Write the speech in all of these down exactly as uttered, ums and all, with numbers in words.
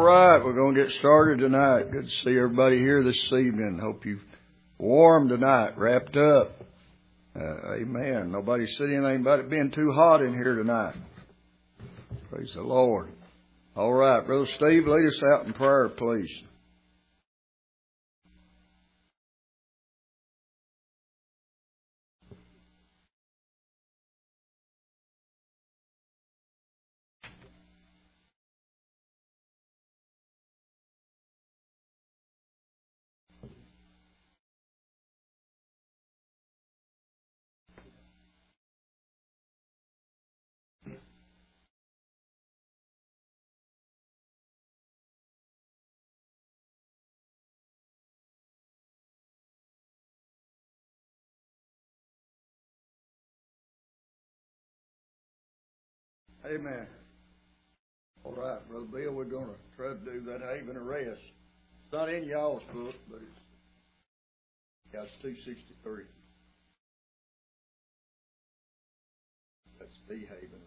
right, we're going to get started tonight. Good to see everybody here this evening. Hope you're warm tonight, wrapped up. Uh, amen. Nobody said anything about it being too hot in here tonight. Praise the Lord. All right, Brother Steve, lead us out in prayer, please. Amen. All right, Brother Bill, we're going to try to do that haven of rest. It's not in y'all's book, but it's, yeah, it's two sixty-three. That's the haven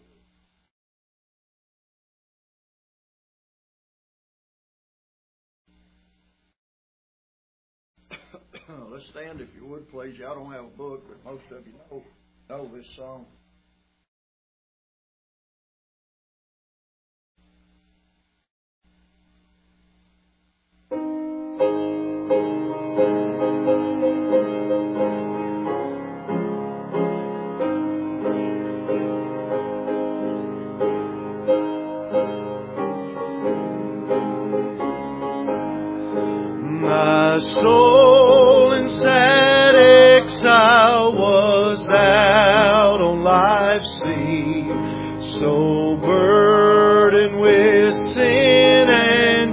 of rest. Let's stand if you would, please. Y'all don't have a book, but most of you know, know this song. My soul in sad exile was out on life's sea, so burdened with sin and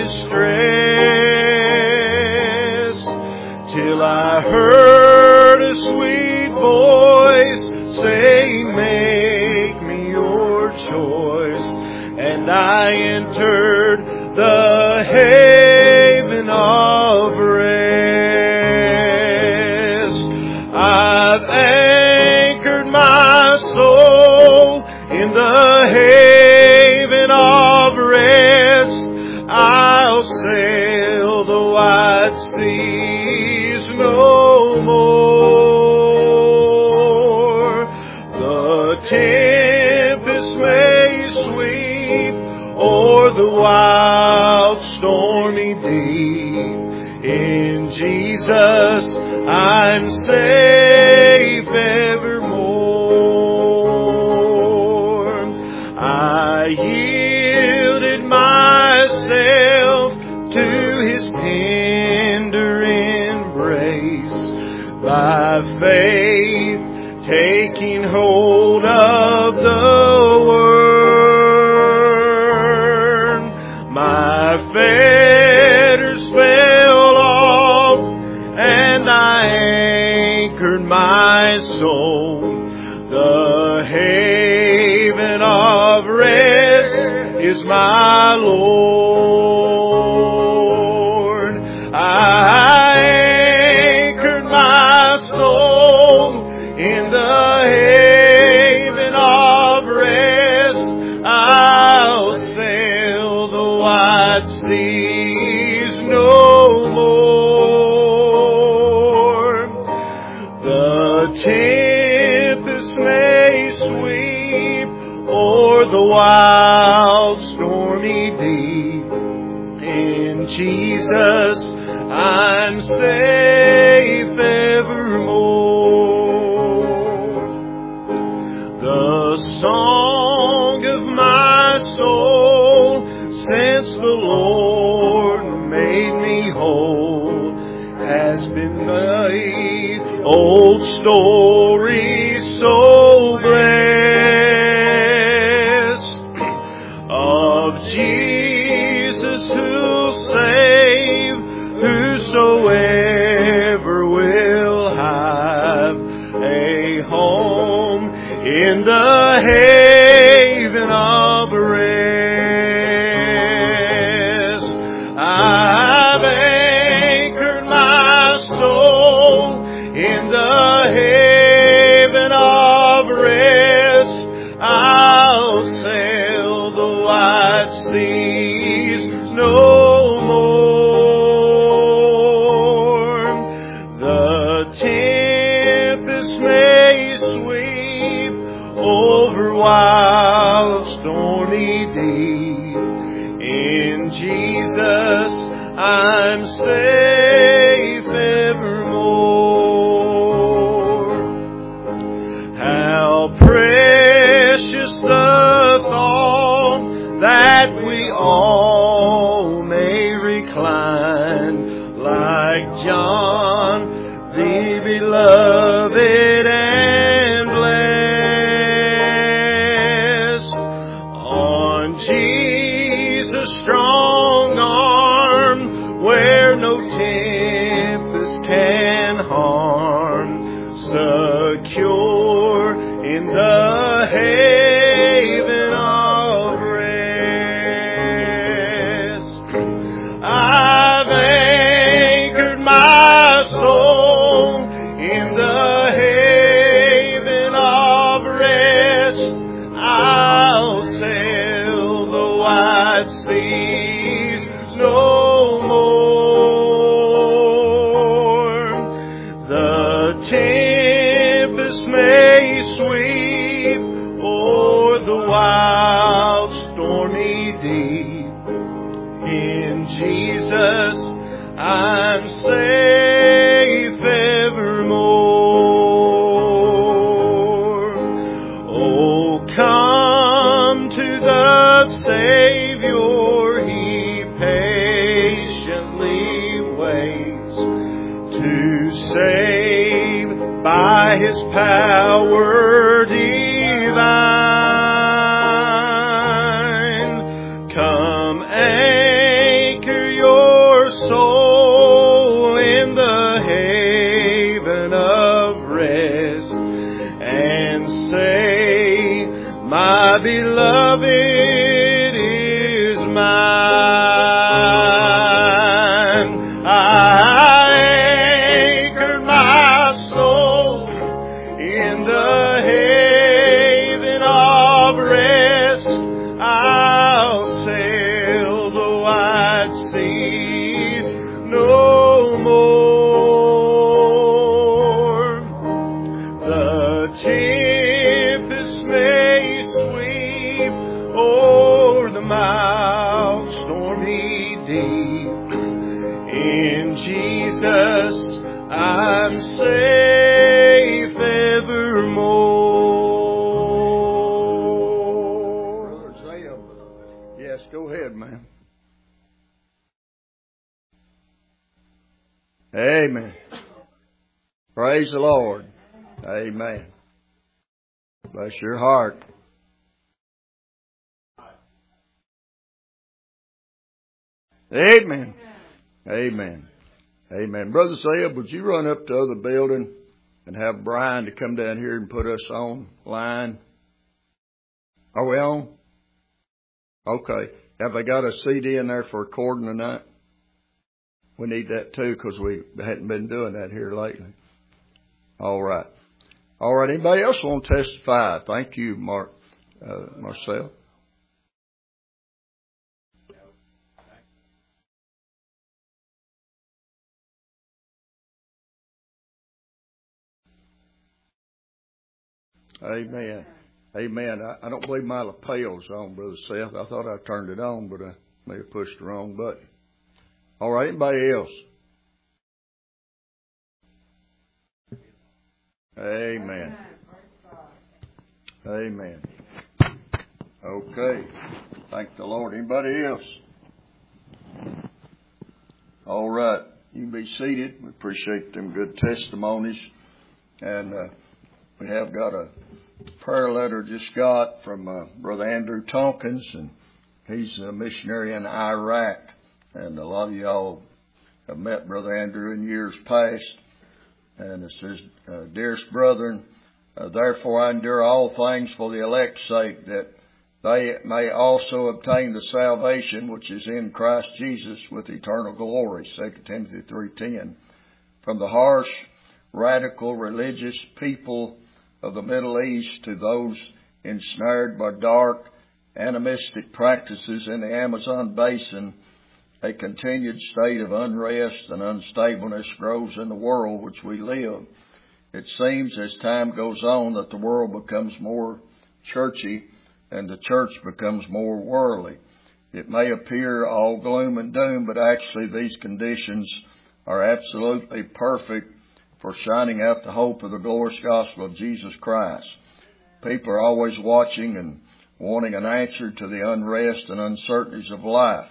distress, till I heard a sweet voice saying, make me your choice, and I entered the haven of rest. I've anchored my soul in the haven of rest. I'll sail the wide seas no more. The tempest may sweep o'er the wild stormy deep. In Jesus I'm safe evermore. I yielded myself to His tender embrace, by faith taking hold of the Word. My fetters fell off, and I anchored my soul. The haven of rest is my Lord. I anchored my soul in the haven of rest. I'll sail the wide seas no more. The tempest may sweep o'er the wild stormy deep. In Jesus I'm safe evermore. The song of my soul, since the Lord made me whole, has been made old story so blessed, of Jesus who'll save whosoever will have a home in the haven of rest. I've anchored my soul in the haven of rest. I'll sail the wide seas no that we all may recline like John, the beloved and blessed, on Jesus' strong arm, where no tempest can harm, secure in the haven of rest. I've anchored my soul in the haven of rest. I'll sail the wide seas no more. The tempest may sweep o'er the wild stormy deep. In Jesus I'm safe evermore. Oh, come to the Savior, He patiently waits to save by His power divine. Come anchor your soul in the haven of rest and say, my beloved is mine. I anchored my soul in the haven of rest. I'll sail the wide seas no more. The tempest may sweep o'er the mild stormy deep. In Jesus I'm safe evermore. Brother Zeb. Yes, go ahead, man. Amen. Praise the Lord. Amen. Bless your heart. Amen. Amen. Amen. Brother Zeb, would you run up to the other building and have Brian to come down here and put us on line? Are we on? Okay. Have they got a C D in there for recording tonight? We need that too, because we hadn't been doing that here lately. All right. All right. Anybody else want to testify? Thank you, Mark, uh, Marcel. Amen. Amen. I, I don't believe my lapel's on, Brother Seth. I thought I turned it on, but I may have pushed the wrong button. All right. Anybody else? Amen. Amen. Okay. Thank the Lord. Anybody else? All right. You can be seated. We appreciate them good testimonies. And uh, we have got a prayer letter just got from uh, Brother Andrew Tompkins, and he's a missionary in Iraq. And a lot of y'all have met Brother Andrew in years past. And it says, uh, Dearest brethren, uh, therefore I endure all things for the elect's sake, that they may also obtain the salvation which is in Christ Jesus with eternal glory. Second Timothy three ten. From the harsh, radical, religious people of the Middle East to those ensnared by dark, animistic practices in the Amazon basin, a continued state of unrest and unstableness grows in the world which we live. It seems as time goes on that the world becomes more churchy and the church becomes more worldly. It may appear all gloom and doom, but actually these conditions are absolutely perfect for shining out the hope of the glorious gospel of Jesus Christ. People are always watching and wanting an answer to the unrest and uncertainties of life.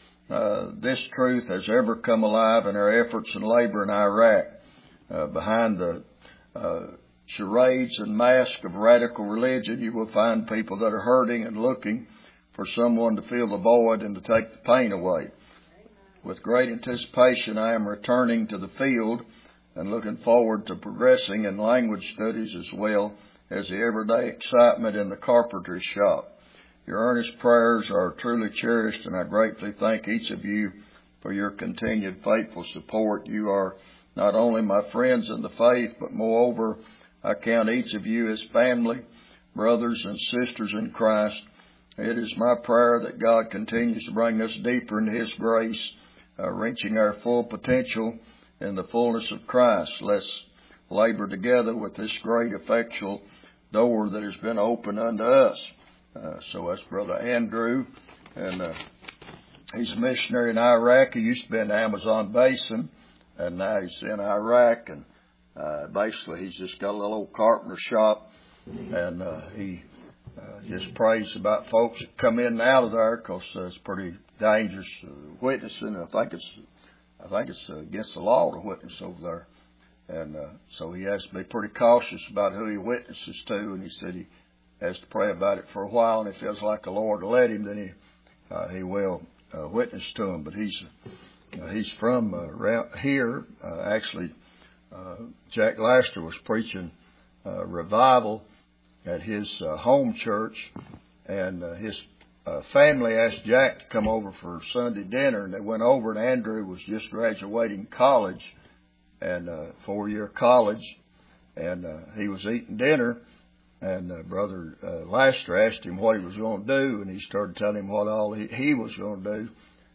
Uh, this truth has ever come alive in our efforts and labor in Iraq. Uh, behind the uh, charades and mask of radical religion, you will find people that are hurting and looking for someone to fill the void and to take the pain away. With great anticipation, I am returning to the field and looking forward to progressing in language studies as well as the everyday excitement in the carpentry shop. Your earnest prayers are truly cherished, and I gratefully thank each of you for your continued faithful support. You are not only my friends in the faith, but moreover, I count each of you as family, brothers and sisters in Christ. It is my prayer that God continues to bring us deeper into His grace, uh, reaching our full potential in the fullness of Christ. Let's labor together with this great effectual door that has been opened unto us. Uh, so that's Brother Andrew, and uh, he's a missionary in Iraq. He used to be in the Amazon basin, and now he's in Iraq, and uh, basically he's just got a little old carpenter shop, and uh, he uh, just prays about folks that come in and out of there, because uh, it's pretty dangerous uh, witnessing. I think it's I think it's uh, against the law to witness over there, and uh, so he has to be pretty cautious about who he witnesses to, and he said he has to pray about it for a while, and he feels like the Lord will let him, then he uh, he will uh, witness to him. But he's uh, he's from uh, around here. Uh, actually, uh, Jack Laster was preaching uh, revival at his uh, home church, and uh, his uh, family asked Jack to come over for Sunday dinner, and they went over, and Andrew was just graduating college, and uh, four-year college, and uh, he was eating dinner. And uh, Brother uh, Laster asked him what he was going to do, and he started telling him what all he, he was going to do.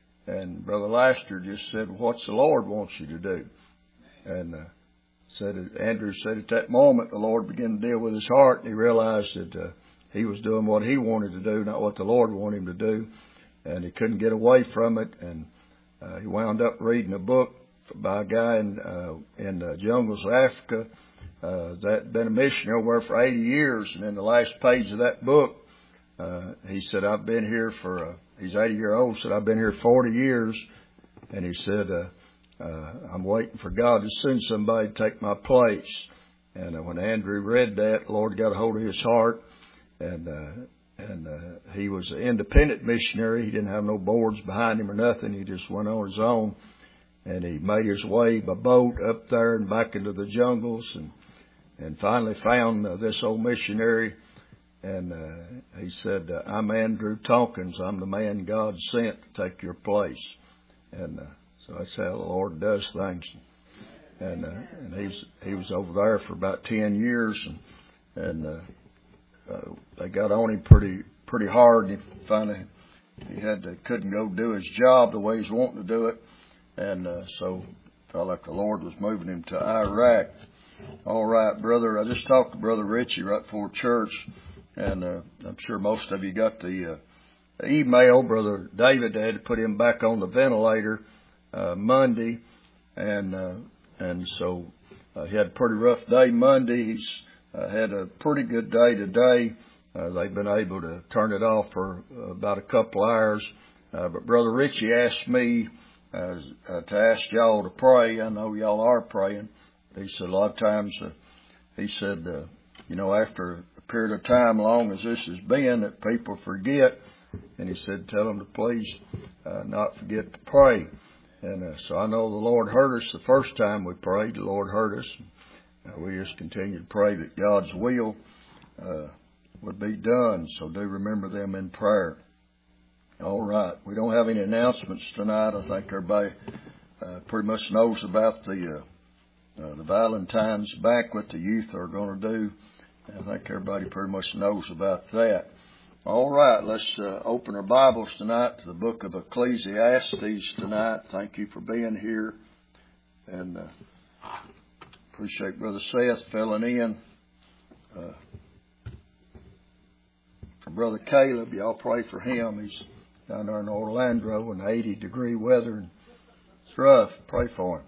And Brother Laster just said, "What's the Lord wants you to do?" And uh, said Andrew said at that moment the Lord began to deal with his heart, and he realized that uh, he was doing what he wanted to do, not what the Lord wanted him to do, and he couldn't get away from it. And uh, he wound up reading a book by a guy in uh, in the jungles of Africa. Uh, that been a missionary over for eighty years, and in the last page of that book, uh, he said, "I've been here for." Uh, he's eighty year old. Said, "I've been here forty years," and he said, uh, uh, "I'm waiting for God to send somebody to take my place." And uh, when Andrew read that, the Lord got a hold of his heart, and uh, and uh, he was an independent missionary. He didn't have no boards behind him or nothing. He just went on his own, and he made his way by boat up there and back into the jungles, and. And finally found uh, this old missionary, and uh, he said, uh, "I'm Andrew Tompkins. I'm the man God sent to take your place." And uh, so that's how the Lord does things. And uh, and he's he was over there for about ten years, and and uh, uh, they got on him pretty pretty hard. And he finally he had to couldn't go do his job the way he's wanting to do it, and uh, so felt like the Lord was moving him to Iraq. All right, brother. I just talked to Brother Richie right before church, and uh, I'm sure most of you got the uh, email. Brother David had to put him back on the ventilator uh, Monday, and uh, and so uh, he had a pretty rough day Monday. He's uh, had a pretty good day today. Uh, they've been able to turn it off for uh, about a couple hours. Uh, but Brother Richie asked me uh, uh, to ask y'all to pray. I know y'all are praying. He said a lot of times, uh, he said, uh, you know, after a period of time long as this has been, that people forget. And he said, tell them to please uh, not forget to pray. And uh, so I know the Lord heard us the first time we prayed. The Lord heard us. Uh, we just continue to pray that God's will uh, would be done. So do remember them in prayer. All right. We don't have any announcements tonight. I think everybody uh, pretty much knows about the uh, Uh, the Valentine's banquet the youth are going to do. I think everybody pretty much knows about that. All right, let's uh, open our Bibles tonight to the book of Ecclesiastes tonight. Thank you for being here. And uh, appreciate Brother Seth filling in. Uh, for Brother Caleb, y'all pray for him. He's down there in Orlando in eighty degree weather. And it's rough. Pray for him.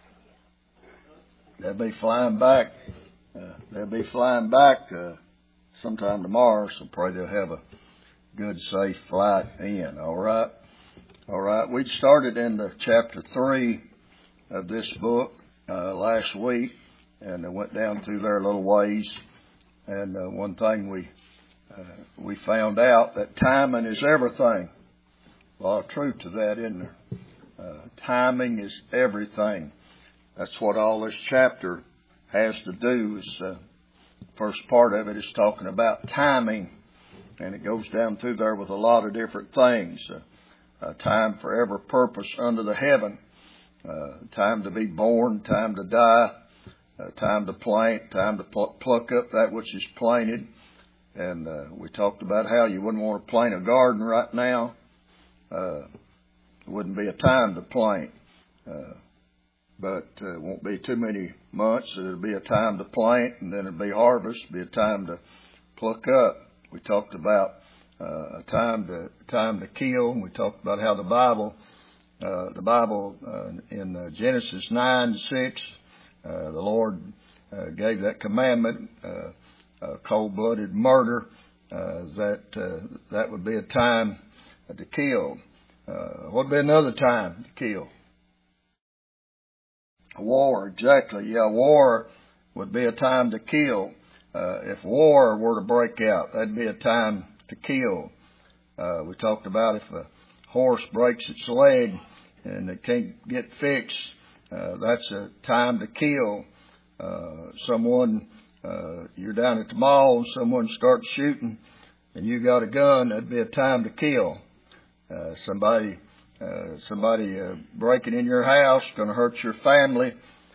They'll be flying back. Uh, they'll be flying back uh, sometime tomorrow, so pray they'll have a good, safe flight in. All right? All right. We started in the chapter three of this book uh, last week, and I went down through there a little ways. And uh, one thing we uh, we found out that timing is everything. A lot of truth to that, isn't there? Uh, timing is everything. That's what all this chapter has to do. Is uh, first part of it is talking about timing, and it goes down through there with a lot of different things. Uh, uh, time for every purpose under the heaven. Uh, time to be born, time to die, uh, time to plant, time to pl- pluck up that which is planted. And uh, we talked about how you wouldn't want to plant a garden right now. Uh, it wouldn't be a time to plant. Uh, but uh, it won't be too many months. It'll be a time to plant, and then it'll be harvest. It'll be a time to pluck up. We talked about uh, a time to time to kill, and we talked about how the Bible Uh, the Bible uh, in uh, Genesis nine six, uh, the Lord uh, gave that commandment, uh, uh, cold-blooded murder, uh, that uh, that would be a time to kill. Uh, what would be another time to kill? War, exactly. Yeah, war would be a time to kill. Uh, if war were to break out, that'd be a time to kill. Uh, we talked about if a horse breaks its leg and it can't get fixed, uh, that's a time to kill. Uh, someone, uh, you're down at the mall and someone starts shooting and you got a gun, that'd be a time to kill. Uh, somebody, uh, somebody, uh, breaking in your house, gonna hurt your family,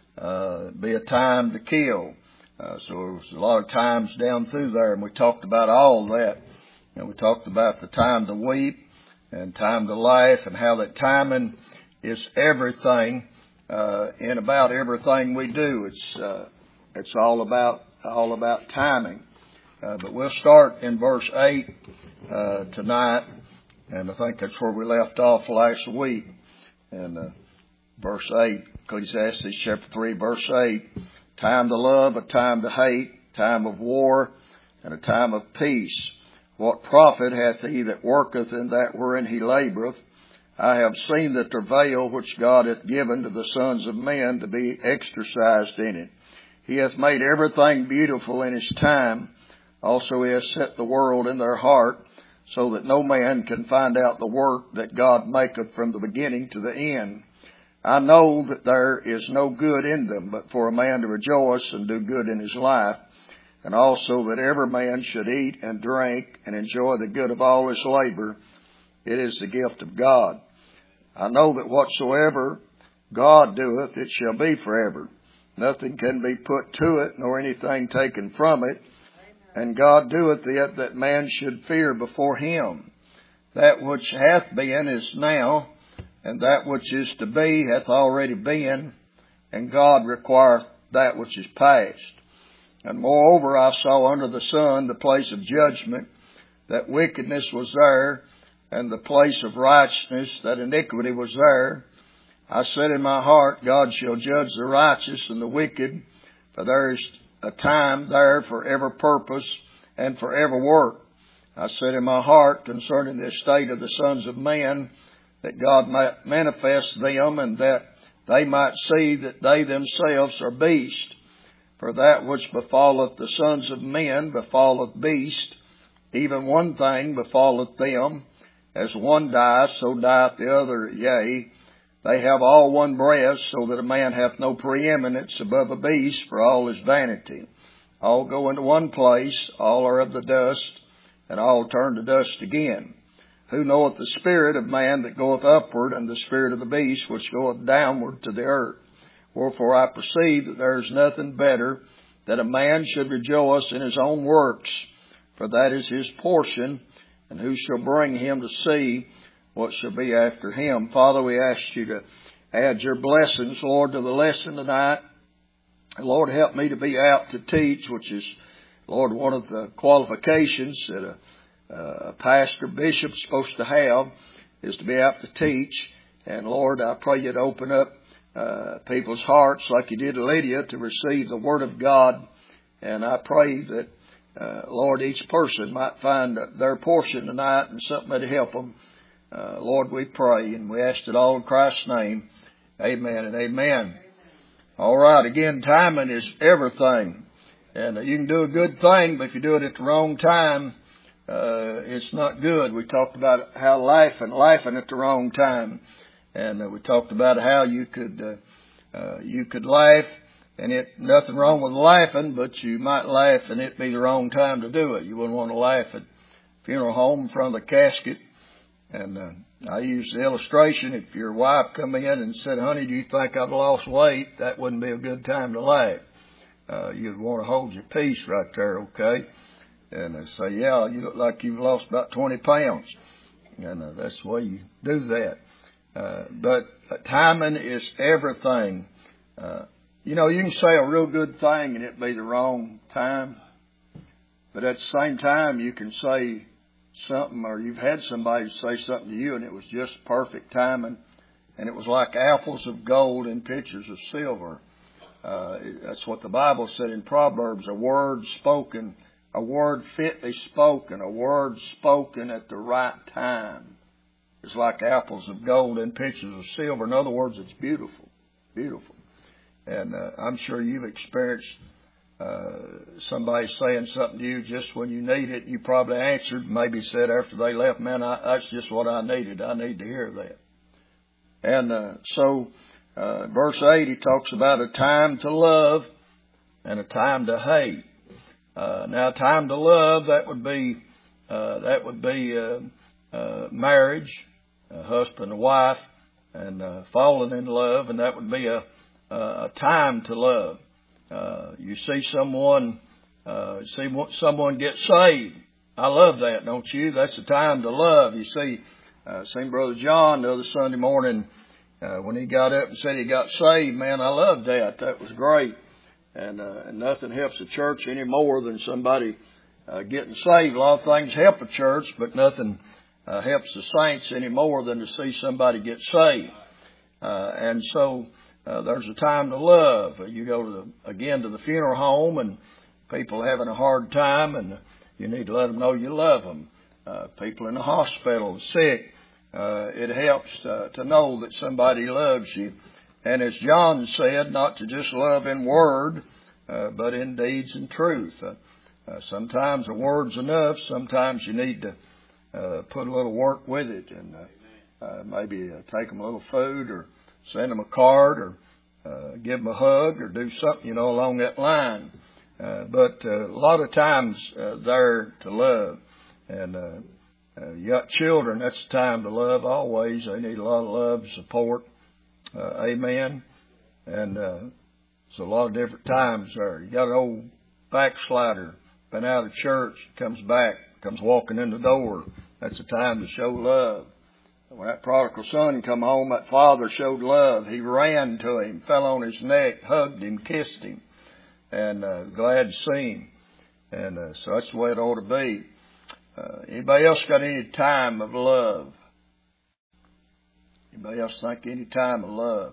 uh, be a time to kill. Uh, so there was a lot of times down through there, and we talked about all that. And we talked about the time to weep and time to laugh, and how that timing is everything, uh, in about everything we do. It's, uh, it's all about, all about timing. Uh, but we'll start in verse eight, uh, tonight, and I think that's where we left off last week. And, uh, verse eight, Ecclesiastes chapter three, verse eight, time to love, a time to hate, time of war, and a time of peace. What profit hath he that worketh in that wherein he laboureth? I have seen the travail which God hath given to the sons of men to be exercised in it. He hath made everything beautiful in his time. Also he hath set the world in their heart, so that no man can find out the work that God maketh from the beginning to the end. I know that there is no good in them, but for a man to rejoice and do good in his life, and also that every man should eat and drink and enjoy the good of all his labor. It is the gift of God. I know that whatsoever God doeth, it shall be forever. Nothing can be put to it, nor anything taken from it. And God doeth it that man should fear before him. That which hath been is now, and that which is to be hath already been, and God requireth that which is past. And moreover, I saw under the sun the place of judgment, that wickedness was there, and the place of righteousness, that iniquity was there. I said in my heart, God shall judge the righteous and the wicked, for there is a time there for every purpose and for every work. I said in my heart concerning the estate of the sons of men, that God might manifest them, and that they might see that they themselves are beasts. For that which befalleth the sons of men befalleth beasts, even one thing befalleth them. As one dieth, so dieth the other. Yea, they have all one breath, so that a man hath no preeminence above a beast, for all is vanity. All go into one place, all are of the dust, and all turn to dust again. Who knoweth the spirit of man that goeth upward, and the spirit of the beast which goeth downward to the earth? Wherefore I perceive that there is nothing better that a man should rejoice in his own works, for that is his portion, and who shall bring him to see what shall be after him? Father, we ask you to add your blessings, Lord, to the lesson tonight. Lord, help me to be apt to teach, which is, Lord, one of the qualifications that a, a pastor, bishop is supposed to have, is to be apt to teach. And Lord, I pray you to open up uh, people's hearts like you did to Lydia to receive the Word of God. And I pray that uh, Lord, each person might find their portion tonight and something that'll help them. Uh, Lord, we pray, and we ask it all in Christ's name. Amen and amen. All right, again, timing is everything. And uh, you can do a good thing, but if you do it at the wrong time, uh, it's not good. We talked about how laughing, laughing at the wrong time. And uh, we talked about how you could, uh, uh, you could laugh, and it, nothing wrong with laughing, but you might laugh and it be the wrong time to do it. You wouldn't want to laugh at funeral home in front of the casket. And, uh, I use the illustration, if your wife come in and said, honey, do you think I've lost weight? That wouldn't be a good time to laugh. Uh, you'd want to hold your peace right there, okay? And uh, say, yeah, you look like you've lost about twenty pounds. And uh, that's the way you do that. Uh, but uh, timing is everything. Uh, you know, you can say a real good thing and it be the wrong time. But at the same time, you can say something, or you've had somebody say something to you and it was just perfect timing, and it was like apples of gold in pitchers of silver. Uh, that's what the Bible said in Proverbs, a word spoken, a word fitly spoken, a word spoken at the right time. It's like apples of gold in pitchers of silver. In other words, it's beautiful, beautiful. And uh, I'm sure you've experienced Uh, somebody saying something to you just when you need it. You probably answered, maybe said after they left, man, I, that's just what I needed. I need to hear that. And uh, so, uh, verse eight, he talks about a time to love and a time to hate. Uh, now, a time to love, that would be uh, that would be uh, uh, marriage, a husband and wife, and uh, falling in love, and that would be a, a time to love. Uh, you see someone, uh, see someone get saved. I love that, don't you? That's the time to love. You see, uh, seen Brother John the other Sunday morning, uh, when he got up and said he got saved. Man, I loved that. That was great. And, uh, and nothing helps a church any more than somebody, uh, getting saved. A lot of things help a church, but nothing, uh, helps the saints any more than to see somebody get saved. Uh, and so, Uh, there's a time to love. You go to the, again to the funeral home and people having a hard time, and you need to let them know you love them. Uh, people in the hospital, sick, uh, it helps uh, to know that somebody loves you. And as John said, not to just love in word, uh, but in deeds and truth. Uh, uh, sometimes a word's enough. Sometimes you need to uh, put a little work with it, and uh, uh, maybe uh, take them a little food, or send them a card, or uh, give them a hug, or do something, you know, along that line. Uh, but uh, a lot of times uh, there to love. And uh, uh, you got children, that's the time to love always. They need a lot of love, support. Uh, amen. And uh, it's a lot of different times there. You got an old backslider, been out of church, comes back, comes walking in the door. That's the time to show love. When that prodigal son come home, that father showed love. He ran to him, fell on his neck, hugged him, kissed him, and uh, glad to see him. And uh, so that's the way it ought to be. Uh, anybody else got any time of love? Anybody else think any time of love?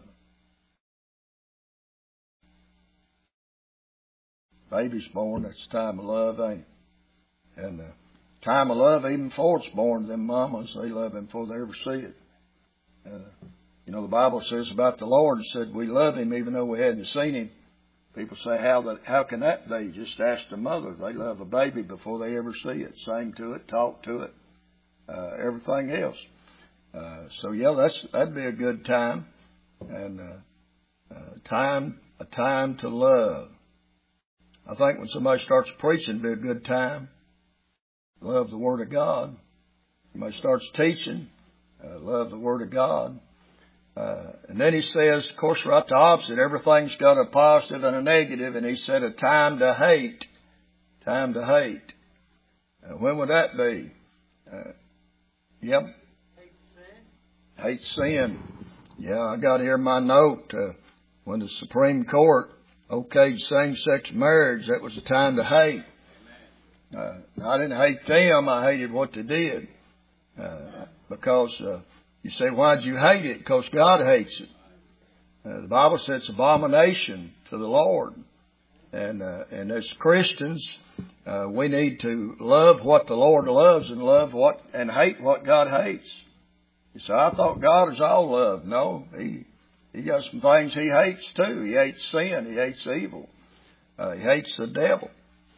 Baby's born, that's the time of love, ain't it? And uh, time of love, even before it's born, them mamas, they love him before they ever see it. Uh, you know, the Bible says about the Lord, it said we love him even though we hadn't seen him. People say, how that, how can that be? Just ask the mother. They love a baby before they ever see it, sing to it, talk to it, uh, everything else. Uh, so yeah, that's, that'd be a good time. And, uh, uh, time, a time to love. I think when somebody starts preaching, it'd be a good time. Love the Word of God. Somebody starts teaching, uh, love the Word of God. Uh, and then he says, of course, right the opposite. Everything's got a positive and a negative. And he said a time to hate. Time to hate. Uh, when would that be? Uh, yep. Hate sin. Hate sin. Yeah, I got here my note. Uh, when the Supreme Court okayed same-sex marriage, that was the time to hate. Uh, I didn't hate them. I hated what they did. Uh, because, uh, you say, why'd you hate it? Because God hates it. Uh, the Bible says it's abomination to the Lord. And, uh, and as Christians, uh, we need to love what the Lord loves and love what, and hate what God hates. You say, I thought God is all love. No, He, He got some things He hates too. He hates sin. He hates evil. Uh, he hates the devil.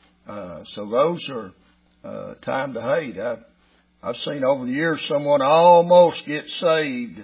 Uh, so those are, uh, time to hate. I've, I've seen over the years someone almost get saved,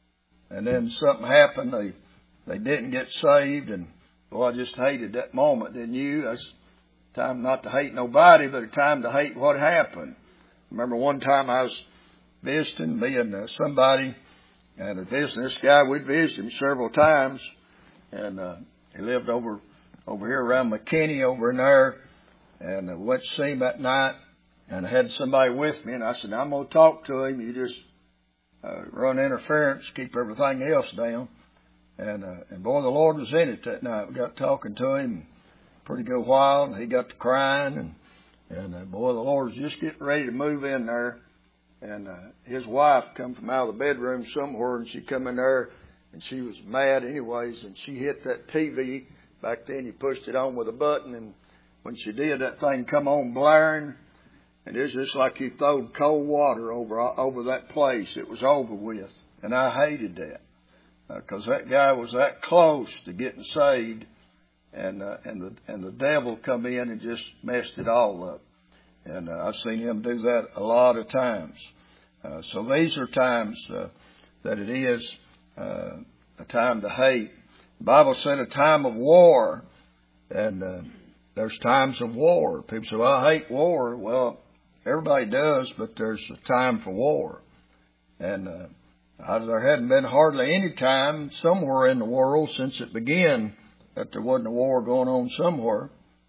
and then something happened. They, they didn't get saved, and well, I just hated that moment, didn't you? That's time not to hate nobody, but a time to hate what happened. I remember one time I was visiting, me and uh, somebody, and a visiting this guy. We'd visited him several times, and uh, he lived over over here around McKinney, over in there, and I went to see him that night, and I had somebody with me, and I said, I'm going to talk to him. You just uh, run interference, keep everything else down. And, uh, and boy, the Lord was in it that night. We got talking to him a pretty good while, and he got to crying, and, and uh, boy, the Lord was just getting ready to move in there. And uh, his wife come from out of the bedroom somewhere, and she come in there, and she was mad anyways, and she hit that T V. Back then, you pushed it on with a button, and when she did, that thing come on blaring, and it was just like you throwed cold water over over that place. It was over with, and I hated that. Because uh, that guy was that close to getting saved, and uh, and the and the devil come in and just messed it all up. And uh, I've seen him do that a lot of times. Uh, so these are times uh, that it is uh, a time to hate. The Bible said a time of war, and uh, there's times of war. People say, "Well, I hate war." Well, everybody does, but there's a time for war, and. Uh, Uh, there hadn't been hardly any time somewhere in the world since it began that there wasn't a war going on somewhere.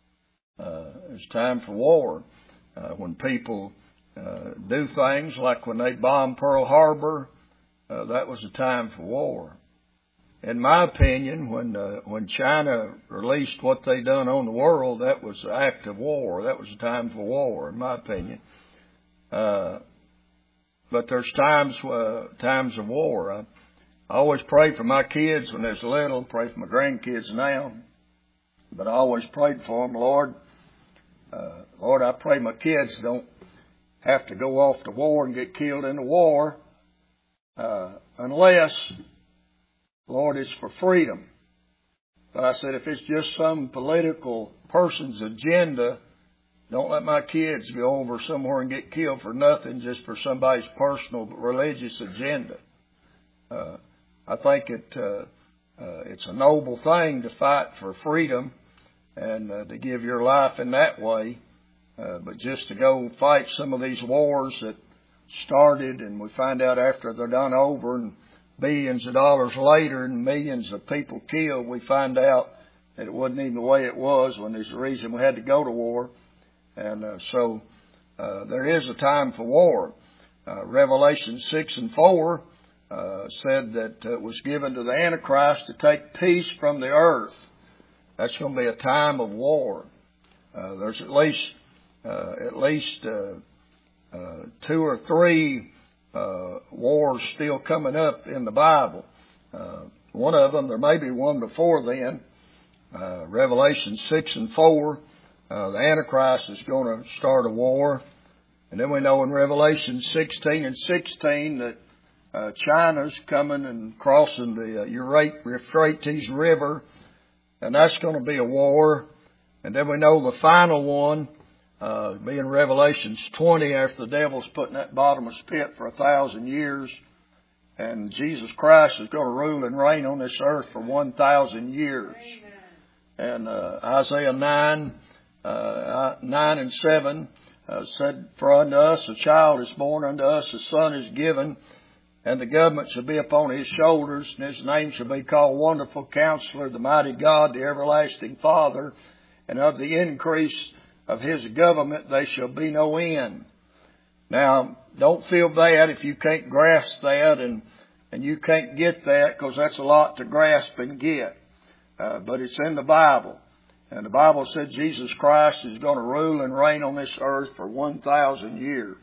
Uh, it's time for war. Uh, when people uh, do things like when they bombed Pearl Harbor, uh, that was a time for war. In my opinion, when uh, when China released what they done on the world, that was an act of war. That was a time for war, in my opinion. Uh, But there's times, uh, times of war. I, I always pray for my kids when they was little, pray for my grandkids now. But I always prayed for them, Lord. Uh, Lord, I pray my kids don't have to go off to war and get killed in the war, uh, unless, Lord, it's for freedom. But I said, if it's just some political person's agenda, don't let my kids go over somewhere and get killed for nothing, just for somebody's personal religious agenda. Uh, I think it uh, uh, it's a noble thing to fight for freedom and uh, to give your life in that way. Uh, but just to go fight some of these wars that started and we find out after they're done over and billions of dollars later and millions of people killed, we find out that it wasn't even the way it was when there's a reason we had to go to war. And uh, so uh, there is a time for war. Uh, Revelation six and four uh, said that it was given to the Antichrist to take peace from the earth. That's going to be a time of war. Uh, there's at least uh, at least uh, uh, two or three uh, wars still coming up in the Bible. Uh, one of them, there may be one before then. Uh, Revelation six and four. Uh, the Antichrist is going to start a war. And then we know in Revelation sixteen and sixteen that uh, China's coming and crossing the uh, Euphrates River, and that's going to be a war. And then we know the final one, uh, being Revelations twenty, after the devil's put in that bottomless pit for a thousand years, and Jesus Christ is going to rule and reign on this earth for one thousand years. Amen. And uh, Isaiah nine, uh, nine and seven uh, said, "For unto us a child is born, unto us a son is given, and the government shall be upon his shoulders, and his name shall be called Wonderful Counselor, the Mighty God, the Everlasting Father, and of the increase of his government there shall be no end." Now, don't feel bad if you can't grasp that and, and you can't get that, because that's a lot to grasp and get. Uh, but it's in the Bible. And the Bible said Jesus Christ is going to rule and reign on this earth for one thousand years.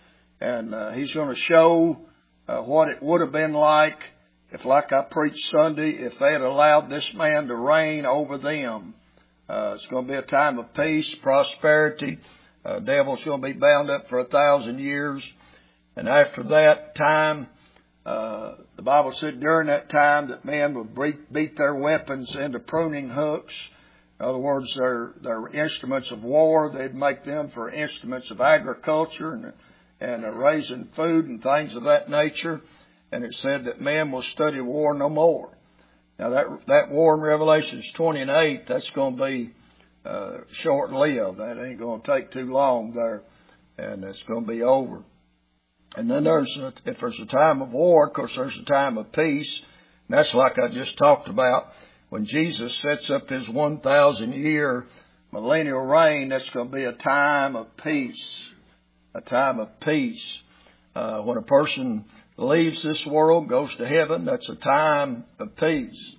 And uh, he's going to show uh, what it would have been like if, like I preached Sunday, if they had allowed this man to reign over them. Uh, it's going to be a time of peace, prosperity. Uh, devil's going to be bound up for a thousand years. And after that time, uh, the Bible said during that time that men would beat their weapons into pruning hooks. In other words, their, their instruments of war, they'd make them for instruments of agriculture and, and uh, raising food and things of that nature. And it said that men will study war no more. Now that, that war in Revelations twenty and eight, that's going to be, uh, short-lived. That ain't going to take too long there. And it's going to be over. And then there's, a, if there's a time of war, of course there's a time of peace. And that's like I just talked about. When Jesus sets up his one thousand year millennial reign, that's going to be a time of peace. A time of peace. Uh, when a person leaves this world, goes to heaven, that's a time of peace.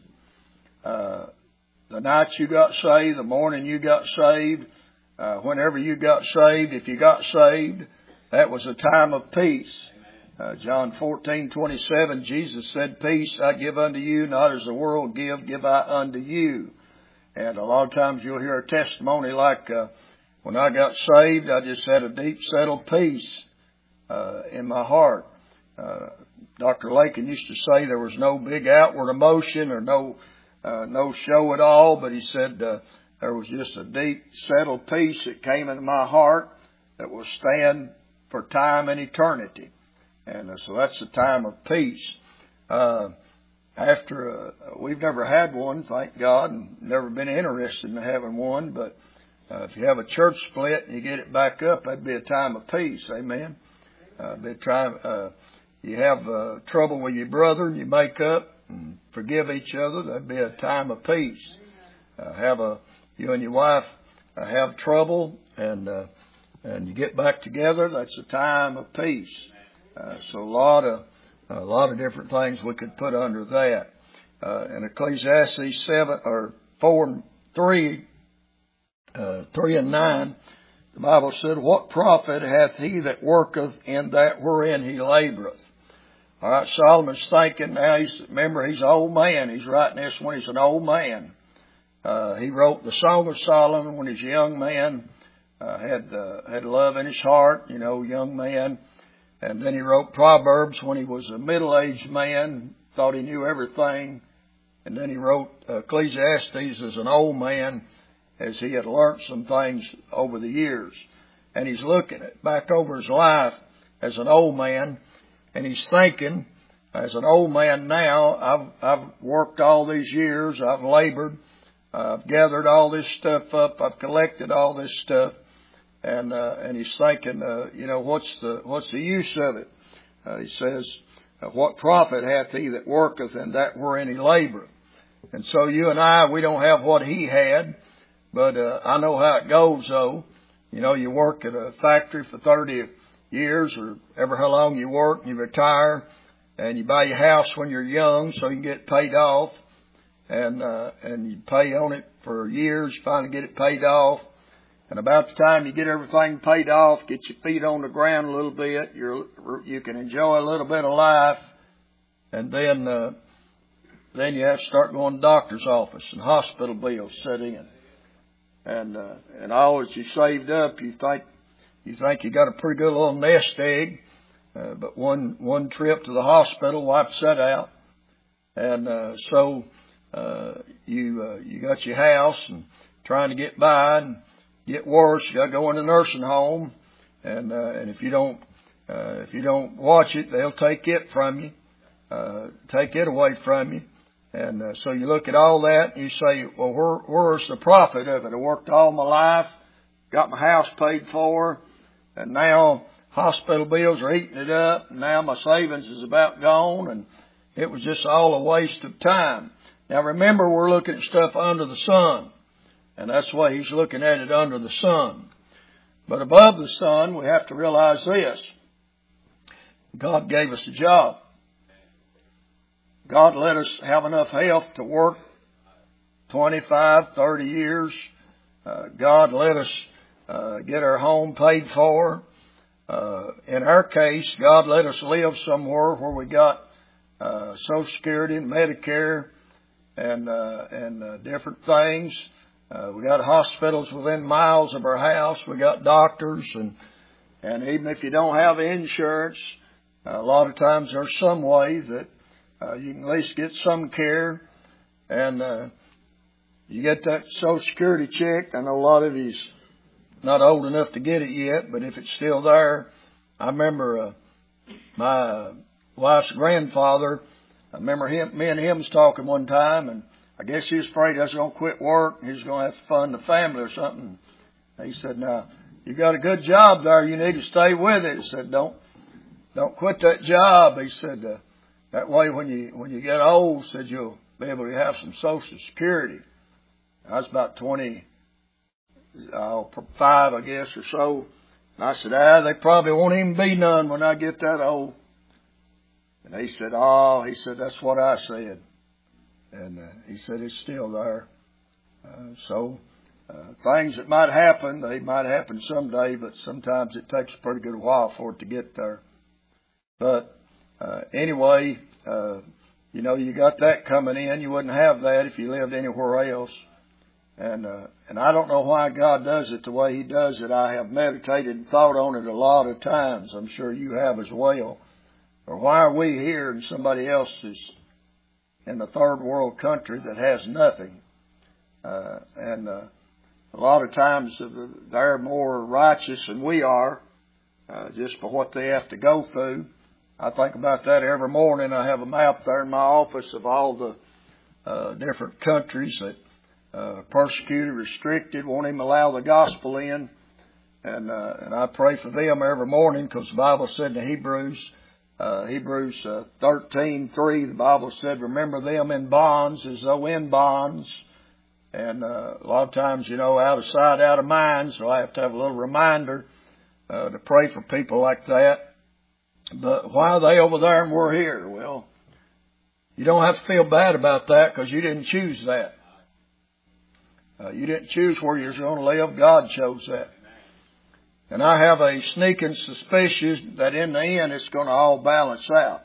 Uh, the night you got saved, the morning you got saved, uh, whenever you got saved, if you got saved, that was a time of peace. Uh, John fourteen twenty-seven, Jesus said, "Peace I give unto you, not as the world give, give I unto you." And a lot of times you'll hear a testimony like, uh, when I got saved, I just had a deep settled peace, uh, in my heart. Uh, Doctor Lakin used to say there was no big outward emotion or no, uh, no show at all, but he said, uh, there was just a deep settled peace that came into my heart that will stand for time and eternity. And uh, so that's the time of peace. Uh, after, uh, we've never had one, thank God, and never been interested in having one, but, uh, if you have a church split and you get it back up, that'd be a time of peace. Amen. Uh, be a time, uh, you have, uh, trouble with your brother and you make up and forgive each other, that'd be a time of peace. Uh, have a, you and your wife uh, have trouble and, uh, and you get back together, that's a time of peace. Uh, so a lot of, a lot of different things we could put under that. Uh, in Ecclesiastes seven, or four and three, uh, three and nine, the Bible said, "What profit hath he that worketh in that wherein he laboreth?" All right, Solomon's thinking now, he's, remember he's an old man. He's writing this when he's an old man. Uh, he wrote the Song of Solomon when he's a young man, uh, had, uh, had love in his heart, you know, young man. And then he wrote Proverbs when he was a middle-aged man, thought he knew everything. And then he wrote Ecclesiastes as an old man, as he had learned some things over the years. And he's looking at back over his life as an old man, and he's thinking, as an old man now, I've, I've worked all these years, I've labored, I've gathered all this stuff up, I've collected all this stuff. And, uh, and he's thinking, uh, you know, what's the, what's the use of it? Uh, he says, "What profit hath he that worketh in that wherein he laboreth?" And so you and I, we don't have what he had, but, uh, I know how it goes though. You know, you work at a factory for thirty years or ever how long you work, and you retire, and you buy your house when you're young so you can get it paid off. And, uh, and you pay on it for years, finally get it paid off. And about the time you get everything paid off, get your feet on the ground a little bit, you're, you can enjoy a little bit of life, and then, uh, then you have to start going to the doctor's office and hospital bills set in. And, uh, and all that you saved up, you think, you think you got a pretty good little nest egg, uh, but one, one trip to the hospital wipes that out. And, uh, so, uh, you, uh, you got your house and trying to get by, and get worse, you got to go in a nursing home, and uh, and if you don't uh, if you don't watch it, they'll take it from you, uh, take it away from you, and uh, so you look at all that and you say, well, where where's the profit of it? I worked all my life, got my house paid for, and now hospital bills are eating it up, and now my savings is about gone, and it was just all a waste of time. Now remember, we're looking at stuff under the sun. And that's why he's looking at it under the sun. But above the sun, we have to realize this. God gave us a job. God let us have enough health to work twenty-five, thirty years. Uh, God let us uh, get our home paid for. Uh, in our case, God let us live somewhere where we got uh, Social Security and Medicare and uh, and uh, different things. Uh, we got hospitals within miles of our house. We got doctors, and and even if you don't have insurance, uh, a lot of times there's some ways that uh, you can at least get some care, and uh, you get that Social Security check. I know a lot of you's not old enough to get it yet, but if it's still there, I remember uh, my wife's grandfather. I remember him, me and him was talking one time, and I guess he was afraid I was going to quit work and he was going to have to fund the family or something. He said, "Now, you got a good job there. You need to stay with it." He said, "Don't, don't quit that job." He said, uh, "That way, when you when you get old, said you'll be able to have some Social Security." I was about twenty, uh, five, I guess, or so. And I said, "Ah, they probably won't even be none when I get that old." And he said, "Oh," he said, "that's what I said." And uh, he said, "It's still there." Uh, so uh, things that might happen, they might happen someday, but sometimes it takes a pretty good while for it to get there. But uh, anyway, uh, you know, you got that coming in. You wouldn't have that if you lived anywhere else. And uh, and I don't know why God does it the way He does it. I have meditated and thought on it a lot of times. I'm sure you have as well. Or why are we here and somebody else is in a third world country that has nothing? Uh, and uh, a lot of times they're more righteous than we are, uh, just for what they have to go through. I think about that every morning. I have a map there in my office of all the uh, different countries that uh, persecuted, restricted, won't even allow the gospel in. And, uh, and I pray for them every morning, because the Bible said in Hebrews, Uh, Hebrews uh, thirteen three, the Bible said, "Remember them in bonds as though in bonds." And uh, a lot of times, you know, out of sight, out of mind, so I have to have a little reminder uh, to pray for people like that. But why are they over there and we're here? Well, you don't have to feel bad about that, because you didn't choose that. Uh, you didn't choose where you're going to live. God chose that. And I have a sneaking suspicion that in the end it's going to all balance out.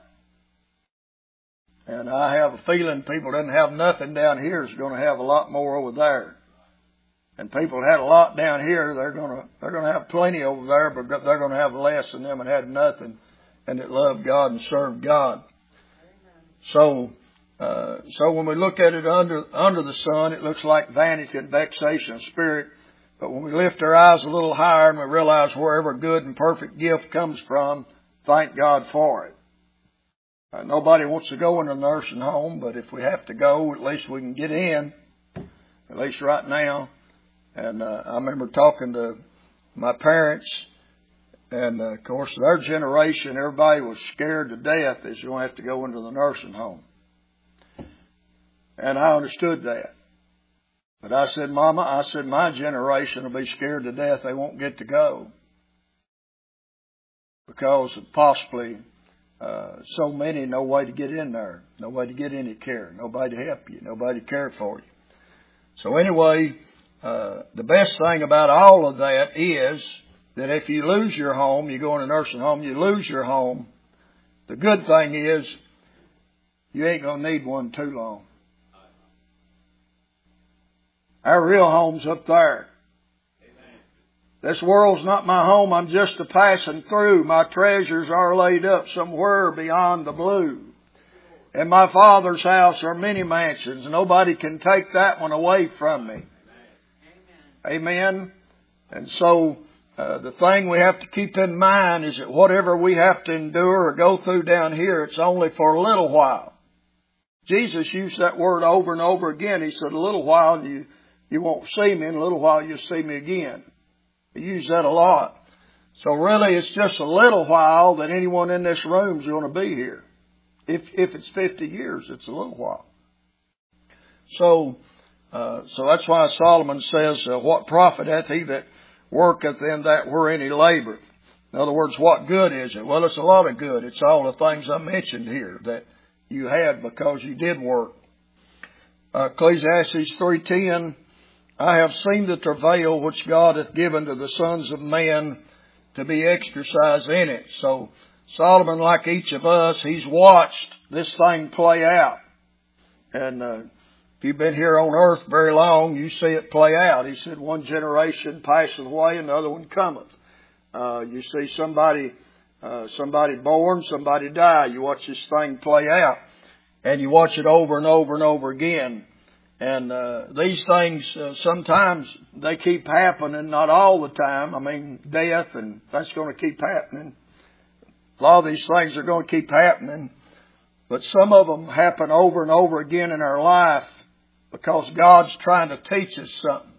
And I have a feeling people that didn't have nothing down here is going to have a lot more over there. And people that had a lot down here, they're going to they're going to have plenty over there, but they're going to have less than them that had nothing and that loved God and served God. So, uh, so when we look at it under under the sun, it looks like vanity and vexation of spirit. But when we lift our eyes a little higher and we realize wherever good and perfect gift comes from, thank God for it. Uh, nobody wants to go in a nursing home, but if we have to go, at least we can get in, at least right now. And uh, I remember talking to my parents, and uh, of course their generation, everybody was scared to death that you're going to have to go into the nursing home. And I understood that. But I said, "Mama," I said, "my generation will be scared to death they won't get to go. Because of possibly uh, so many, no way to get in there. No way to get any care. Nobody to help you. Nobody to care for you." So anyway, uh, the best thing about all of that is that if you lose your home, you go in a nursing home, you lose your home. The good thing is you ain't going to need one too long. Our real home's up there. Amen. This world's not my home. I'm just a passing through. My treasures are laid up somewhere beyond the blue. In my Father's house are many mansions. Nobody can take that one away from me. Amen. Amen. And so uh, the thing we have to keep in mind is that whatever we have to endure or go through down here, it's only for a little while. Jesus used that word over and over again. He said, "A little while you You won't see me. In a little while you'll see me again." He used that a lot. So really it's just a little while that anyone in this room is going to be here. If if it's fifty years, it's a little while. So uh, so that's why Solomon says, uh, "What profit hath he that worketh in that wherein he laboreth?" In other words, what good is it? Well, it's a lot of good. It's all the things I mentioned here that you had because you did work. Uh, Ecclesiastes three ten, "I have seen the travail which God hath given to the sons of men to be exercised in it." So Solomon, like each of us, he's watched this thing play out. And uh, if you've been here on earth very long, you see it play out. He said, one generation passeth away, another one cometh. Uh, you see somebody, uh, somebody born, somebody die. You watch this thing play out. And you watch it over and over and over again. And uh, these things, uh, sometimes they keep happening, not all the time. I mean, death, and that's going to keep happening. A lot of these things are going to keep happening. But some of them happen over and over again in our life because God's trying to teach us something.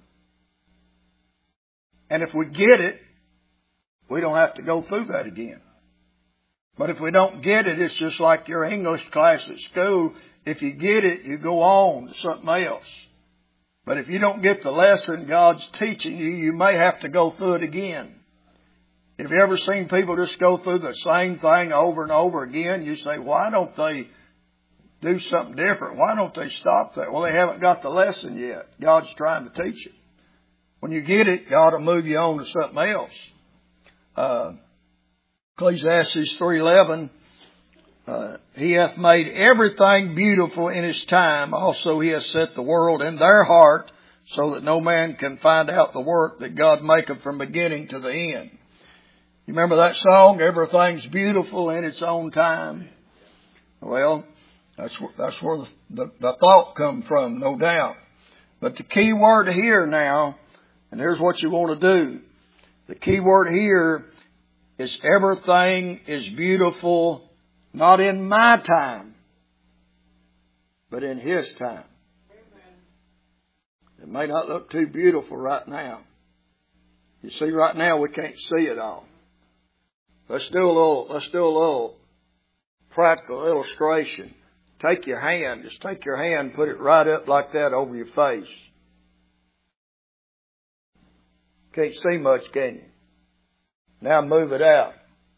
And if we get it, we don't have to go through that again. But if we don't get it, it's just like your English class at school. If you get it, you go on to something else. But if you don't get the lesson God's teaching you, you may have to go through it again. Have you ever seen people just go through the same thing over and over again? You say, why don't they do something different? Why don't they stop that? Well, they haven't got the lesson yet. God's trying to teach it. When you get it, God will move you on to something else. Uh, Ecclesiastes three eleven, uh, He hath made everything beautiful in His time. Also He hath set the world in their heart, so that no man can find out the work that God maketh from beginning to the end. You remember that song, Everything's Beautiful in Its Own Time? Well, that's where, that's where the, the, the thought come from, no doubt. But the key word here now, and here's what you want to do. The key word here is everything is beautiful, not in my time, but in His time. It may not look too beautiful right now. You see, right now we can't see it all. Let's do a little, let's do a little practical illustration. Take your hand, just take your hand, put it right up like that over your face. Can't see much, can you? Now move it out.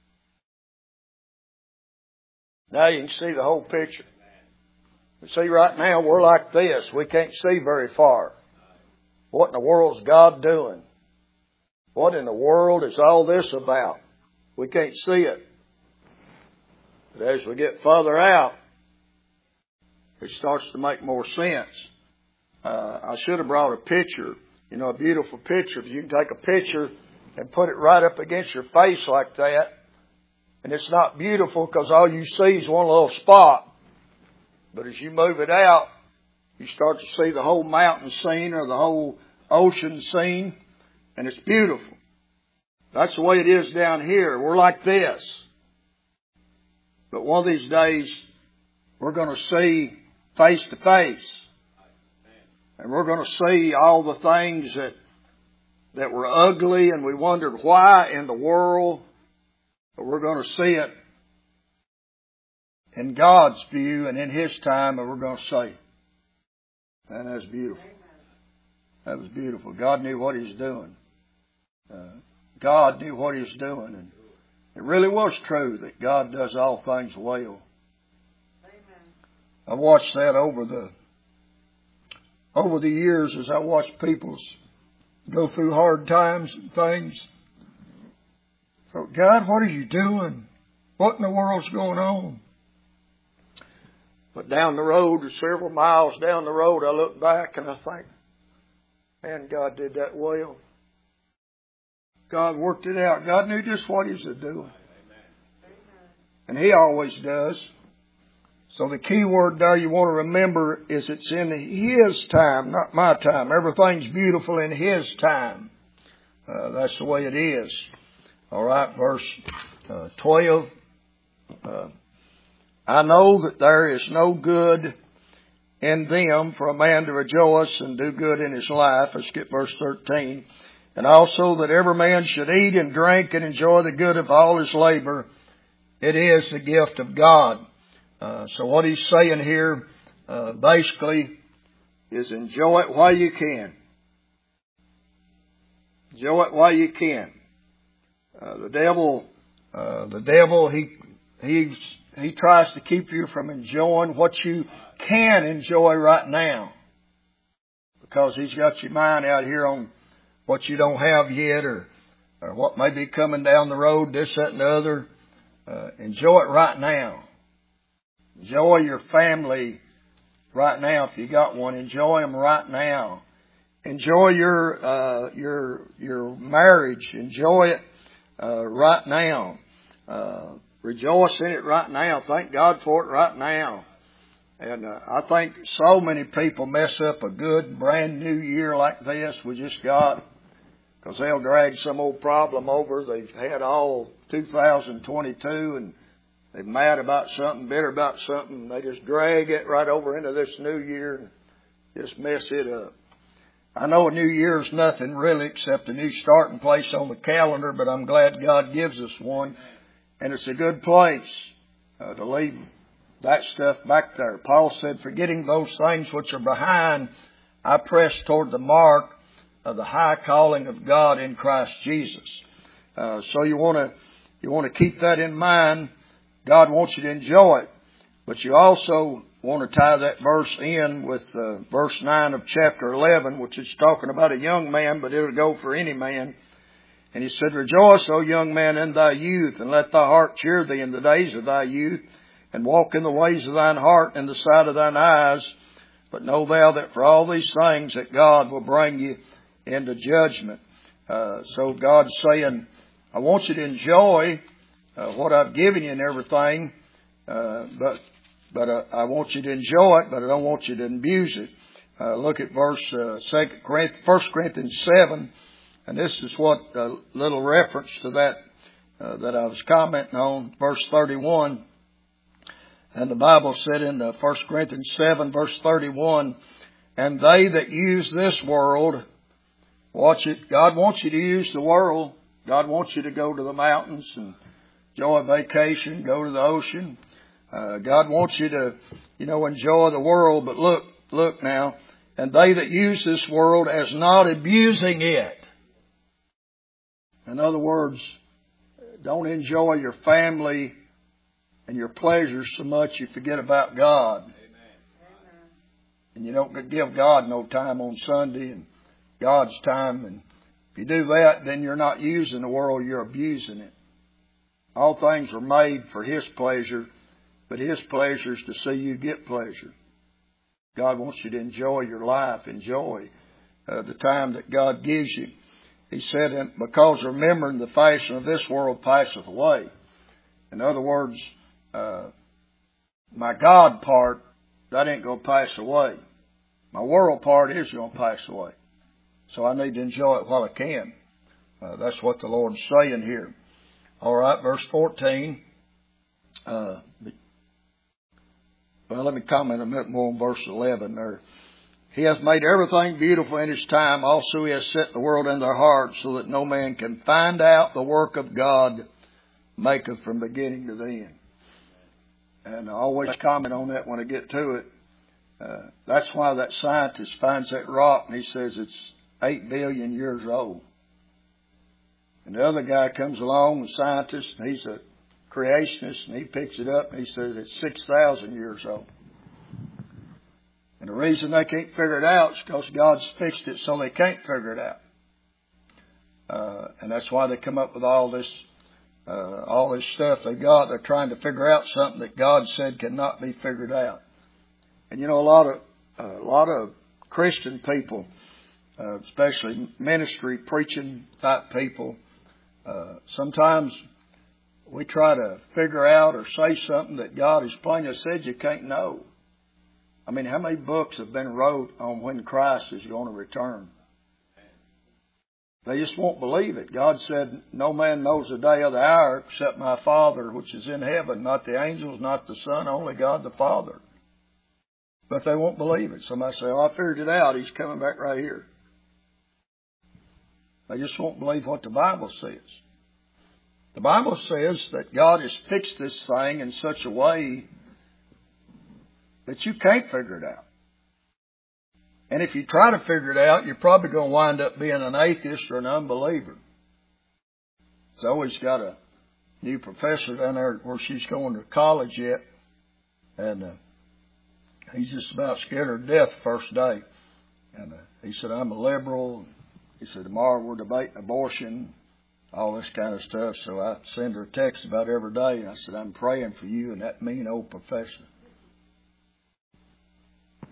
Now you can see the whole picture. You see, right now we're like this. We can't see very far. What in the world's God doing? What in the world is all this about? We can't see it. But as we get further out, it starts to make more sense. Uh, I should have brought a picture, you know, a beautiful picture. If you can take a picture and put it right up against your face like that, and it's not beautiful because all you see is one little spot. But as you move it out, you start to see the whole mountain scene or the whole ocean scene, and it's beautiful. That's the way it is down here. We're like this. But one of these days, we're going to see face to face. And we're going to see all the things that that were ugly and we wondered why in the world. But we're going to see it in God's view and in His time, and we're going to say, man, that's beautiful. That was beautiful. God knew what He was doing. Uh, God knew what He was doing. And it really was true that God does all things well. I watched that over the over the years as I watched people go through hard times and things. So, God, what are you doing? What in the world's going on? But down the road, several miles down the road, I look back and I think, man, God did that well. God worked it out. God knew just what He was doing. And He always does. So the key word there you want to remember is it's in His time, not my time. Everything's beautiful in His time. Uh, that's the way it is. All right, verse uh, twelve. Uh, I know that there is no good in them for a man to rejoice and do good in his life. Let's skip verse thirteen. And also that every man should eat and drink and enjoy the good of all his labor. It is the gift of God. Uh, so what he's saying here, uh, basically, is enjoy it while you can. Enjoy it while you can. Uh, the devil, uh, the devil, he, he, he tries to keep you from enjoying what you can enjoy right now. Because he's got your mind out here on what you don't have yet or, or what may be coming down the road, this, that, and the other. Uh, enjoy it right now. Enjoy your family right now. If you got one, enjoy them right now. Enjoy your uh, your your marriage. Enjoy it uh, right now. Uh, rejoice in it right now. Thank God for it right now. And uh, I think so many people mess up a good brand new year like this we just got because they'll drag some old problem over. They've had all two thousand twenty-two and they're mad about something, bitter about something. They just drag it right over into this new year and just mess it up. I know a new year is nothing really except a new starting place on the calendar, but I'm glad God gives us one. And it's a good place uh, to leave that stuff back there. Paul said, forgetting those things which are behind, I press toward the mark of the high calling of God in Christ Jesus. Uh, so you want to you want to keep that in mind. God wants you to enjoy it, but you also want to tie that verse in with uh, verse nine of chapter eleven, which is talking about a young man, but it'll go for any man. And he said, rejoice, O young man, in thy youth, and let thy heart cheer thee in the days of thy youth, and walk in the ways of thine heart and the sight of thine eyes. But know thou that for all these things that God will bring you into judgment. Uh, so God's saying, I want you to enjoy uh, what I've given you and everything, uh, but but uh, I want you to enjoy it, but I don't want you to abuse it. Uh, look at verse uh, First Corinthians seven, and this is what a little reference to that uh, that I was commenting on, verse thirty-one. And the Bible said in uh, First Corinthians seven, verse thirty-one, and they that use this world, watch it, God wants you to use the world. God wants you to go to the mountains and enjoy a vacation, go to the ocean. Uh, God wants you to, you know, enjoy the world. But look, look now, and they that use this world as not abusing it. In other words, don't enjoy your family and your pleasures so much you forget about God. Amen. And you don't give God no time on Sunday and God's time. And if you do that, then you're not using the world, you're abusing it. All things are made for His pleasure, but His pleasure is to see you get pleasure. God wants you to enjoy your life, enjoy uh, the time that God gives you. He said, because remembering the fashion of this world passeth away. In other words, uh, my God part, that ain't going to pass away. My world part is going to pass away. So I need to enjoy it while I can. Uh, that's what the Lord's saying here. All right, verse fourteen. Uh, well, let me comment a bit more on verse eleven there. He hath made everything beautiful in His time. Also He has set the world in their hearts, so that no man can find out the work of God maketh from beginning to the end. And I always comment on that when I get to it. Uh, that's why that scientist finds that rock and he says it's eight billion years old. And the other guy comes along, the scientist, and he's a creationist, and he picks it up and he says it's six thousand years old. And the reason they can't figure it out is because God's fixed it so they can't figure it out. Uh, and that's why they come up with all this, uh, all this stuff they got. They're trying to figure out something that God said cannot be figured out. And you know, a lot of, uh, a lot of Christian people, uh, especially ministry, preaching type people, uh, sometimes we try to figure out or say something that God has plainly said you can't know. I mean, how many books have been wrote on when Christ is going to return? They just won't believe it. God said, no man knows the day or the hour except my Father which is in heaven, not the angels, not the Son, only God the Father. But they won't believe it. Somebody say, oh, I figured it out. He's coming back right here. They just won't believe what the Bible says. The Bible says that God has fixed this thing in such a way that you can't figure it out. And if you try to figure it out, you're probably going to wind up being an atheist or an unbeliever. Zoe's got a new professor down there where she's going to college yet. And uh, he's just about scared her to death the first day. And uh, he said, I'm a liberal. He said, tomorrow we're debating abortion, all this kind of stuff. So I send her a text about every day. And I said, I'm praying for you and that mean old professor.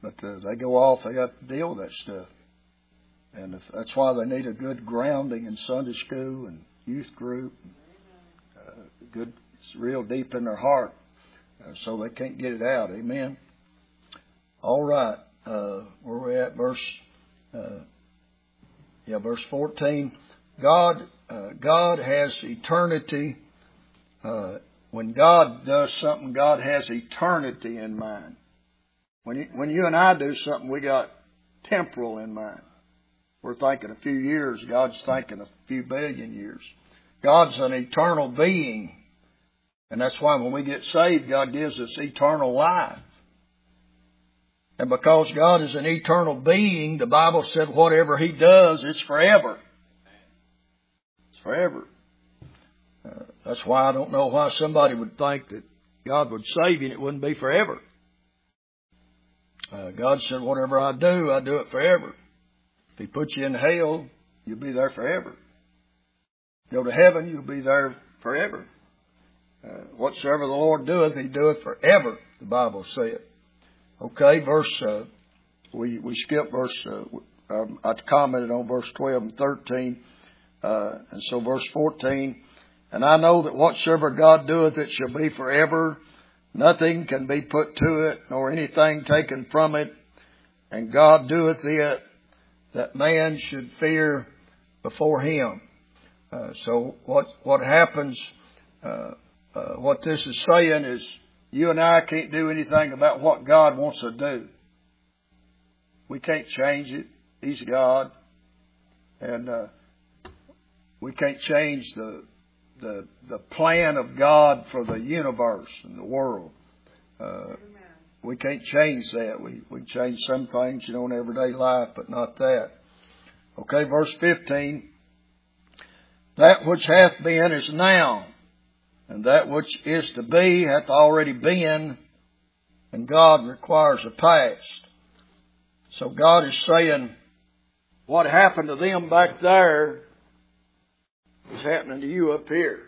But uh, they go off, they have to deal with that stuff. And if, that's why they need a good grounding in Sunday school and youth group. Uh, good, it's real deep in their heart, uh, so they can't get it out. Amen. All right, uh, where we at? Verse, uh, yeah, verse fourteen. God, uh, God has eternity. Uh, when God does something, God has eternity in mind. When you, when you and I do something, we got temporal in mind. We're thinking a few years. God's thinking a few billion years. God's an eternal being. And that's why when we get saved, God gives us eternal life. And because God is an eternal being, the Bible said whatever He does, it's forever. It's forever. Uh, that's why I don't know why somebody would think that God would save you and it wouldn't be forever. Uh, God said, whatever I do, I do it forever. If He puts you in hell, you'll be there forever. Go to heaven, you'll be there forever. Uh, whatsoever the Lord doeth, He doeth forever, the Bible said. Okay, verse, uh, we, we skipped verse, uh, um, I commented on verse twelve and thirteen. Uh, and so verse fourteen, and I know that whatsoever God doeth, it shall be forever. Nothing can be put to it, nor anything taken from it. And God doeth it, that man should fear before Him. Uh, so what what happens, uh, uh, what this is saying is you and I can't do anything about what God wants to do. We can't change it. He's God. And uh, we can't change the, the the plan of God for the universe and the world. Uh, we can't change that. We, we change some things, you know, in everyday life, but not that. Okay, verse fifteen. That which hath been is now, and that which is to be hath already been, and God requires a past. So God is saying, what happened to them back there is happening to you up here.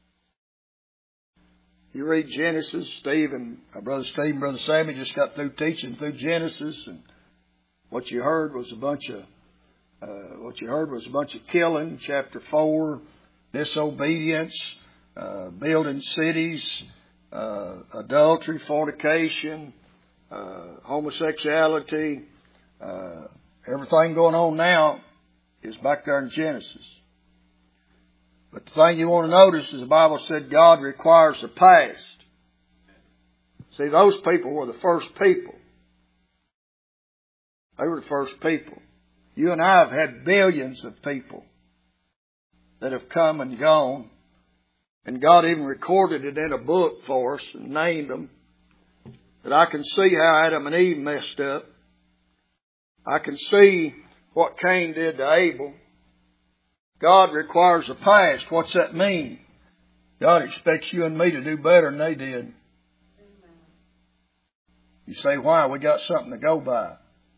You read Genesis, Steve and uh, Brother Steve and Brother Sammy just got through teaching through Genesis, and what you heard was a bunch of Uh, what you heard was a bunch of killing, chapter four, disobedience, uh, building cities, uh, adultery, fornication, uh, homosexuality, uh, everything going on now is back there in Genesis. But the thing you want to notice is the Bible said God requires a past. See, those people were the first people. They were the first people. You and I have had billions of people that have come and gone. And God even recorded it in a book for us and named them. That I can see how Adam and Eve messed up. I can see what Cain did to Abel. God requires a past. What's that mean? God expects you and me to do better than they did. You say, why? We got something to go by.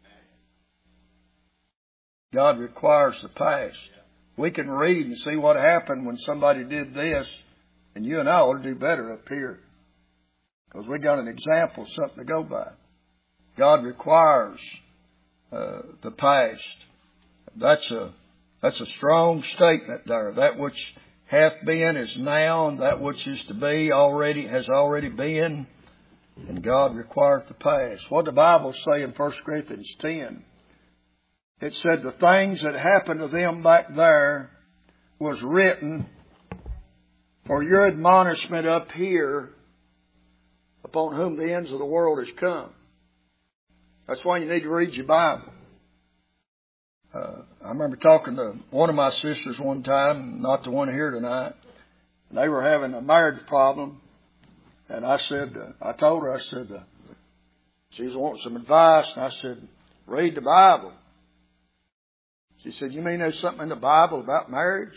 God requires the past. We can read and see what happened when somebody did this, and you and I ought to do better up here. Because we got an example, something to go by. God requires uh, the past. That's a that's a strong statement there. That which hath been is now, and that which is to be already has already been, and God requires the past. What the Bible say in First Corinthians ten? It said the things that happened to them back there was written for your admonishment up here, upon whom the ends of the world has come. That's why you need to read your Bible. Uh, I remember talking to one of my sisters one time, not the one here tonight, and they were having a marriage problem. And I said, uh, I told her, I said, uh, she was wanting some advice, and I said, read the Bible. She said, you mean there's something in the Bible about marriage?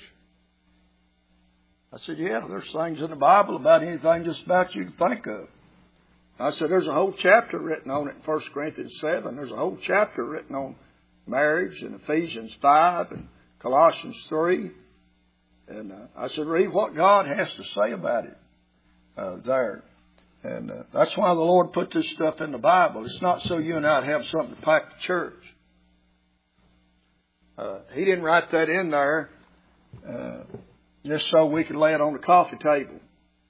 I said, yeah, there's things in the Bible about anything just about you to think of. I said, there's a whole chapter written on it in First Corinthians seven. There's a whole chapter written on marriage in Ephesians five and Colossians three. And uh, I said, read what God has to say about it uh, there. And uh, that's why the Lord put this stuff in the Bible. It's not so you and I'd have something to pack the church. Uh, he didn't write that in there uh, just so we could lay it on the coffee table.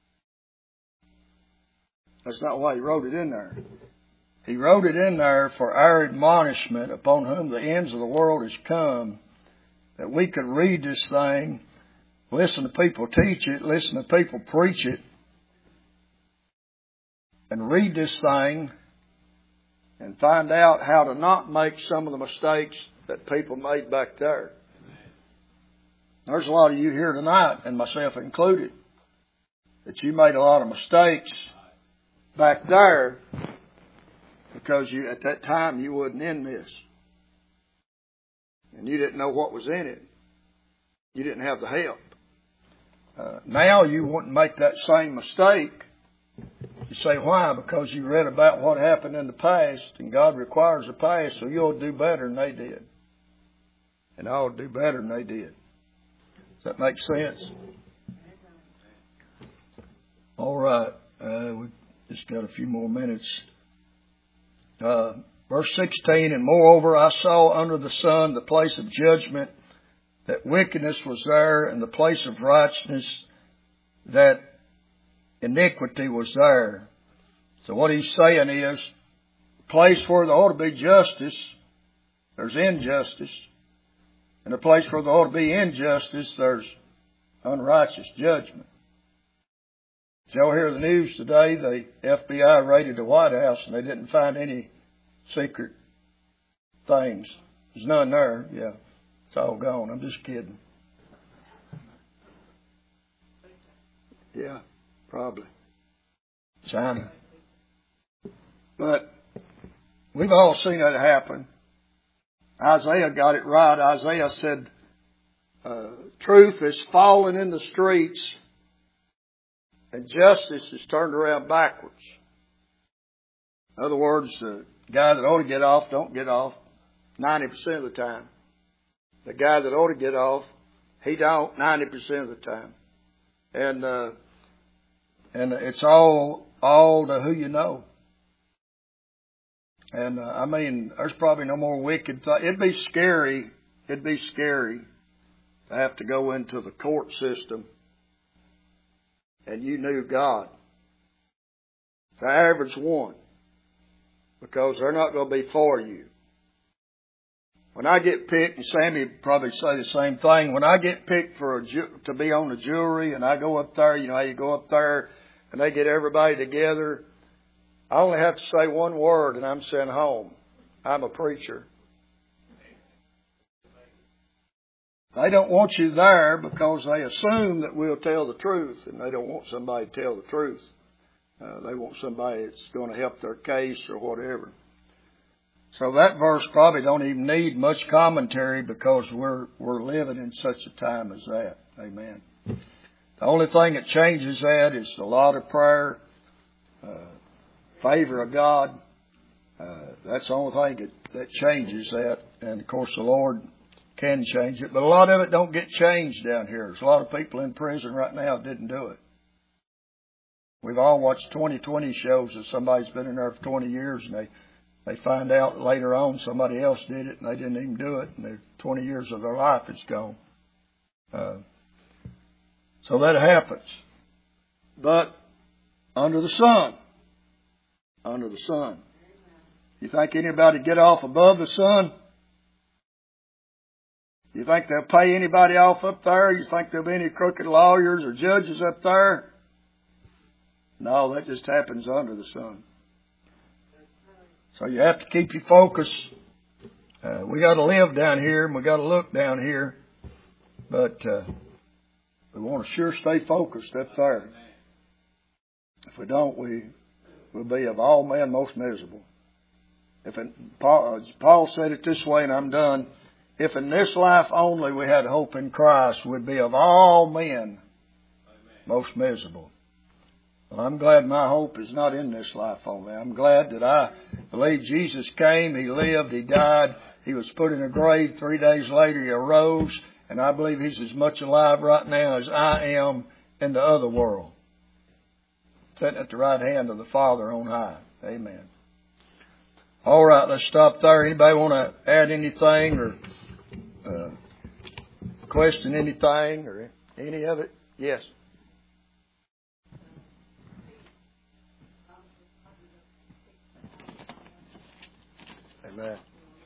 That's not why He wrote it in there. He wrote it in there for our admonishment, upon whom the ends of the world has come, that we could read this thing, listen to people teach it, listen to people preach it, and read this thing and find out how to not make some of the mistakes that people made back there. There's a lot of you here tonight, and myself included, that you made a lot of mistakes back there because you, at that time, you wasn't in this. And you didn't know what was in it. You didn't have the help. Uh, now you wouldn't make that same mistake. You say, why? Because you read about what happened in the past, and God requires the past, so you'll do better than they did. And I'll do better than they did. Does that make sense? All right. Uh, we've just got a few more minutes. Uh, verse sixteen, and moreover I saw under the sun the place of judgment, that wickedness was there, and the place of righteousness, that iniquity was there. So what he's saying is, the place where there ought to be justice, there's injustice. And the place where there ought to be injustice, there's unrighteous judgment. Did y'all hear the news today? The F B I raided the White House and they didn't find any secret things. There's none there. Yeah, it's all gone. I'm just kidding. Yeah, probably. China. But we've all seen that happen. Isaiah got it right. Isaiah said, uh, truth is falling in the streets and justice is turned around backwards. In other words, the guy that ought to get off don't get off ninety percent of the time. The guy that ought to get off, he don't ninety percent of the time. And, uh, and it's all, all to who you know. And, uh, I mean, there's probably no more wicked th- It'd be scary. It'd be scary to have to go into the court system and you knew God. The average one. Because they're not going to be for you. When I get picked, and Sammy would probably say the same thing, when I get picked for a ju- to be on the jury and I go up there, you know how you go up there and they get everybody together, I only have to say one word and I'm sent home. I'm a preacher. They don't want you there because they assume that we'll tell the truth, and they don't want somebody to tell the truth. Uh, they want somebody that's going to help their case or whatever. So that verse probably don't even need much commentary because we're we're living in such a time as that. Amen. The only thing that changes that is a lot of prayer, uh, favor of God. Uh, that's the only thing that, that changes that. And of course the Lord can change it. But a lot of it don't get changed down here. There's a lot of people in prison right now that didn't do it. We've all watched twenty twenty shows that somebody's been in there for twenty years and they, they find out later on somebody else did it and they didn't even do it, and their twenty years of their life is gone. Uh, so that happens. But under the sun, under the sun. You think anybody get off above the sun? You think they'll pay anybody off up there? You think there'll be any crooked lawyers or judges up there? No, that just happens under the sun. So you have to keep your focus. Uh, we got to live down here and we got to look down here. But uh, we want to sure stay focused up there. If we don't, we will be of all men most miserable. If it, Paul, Paul said it this way, and I'm done. If in this life only we had hope in Christ, we'd be of all men most miserable. Well, I'm glad my hope is not in this life only. I'm glad that I believe Jesus came, He lived, He died, He was put in a grave. Three days later He arose, and I believe He's as much alive right now as I am in the other world. sitting at the right hand of the Father on high. Amen. All right, let's stop there. Anybody want to add anything or uh, question anything or any of it? Yes. Amen.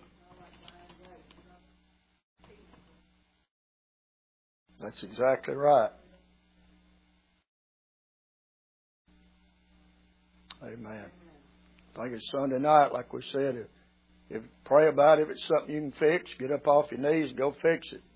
That's exactly right. Amen. I think it's Sunday night, like we said. If, if pray about it, if it's something you can fix, get up off your knees, go fix it.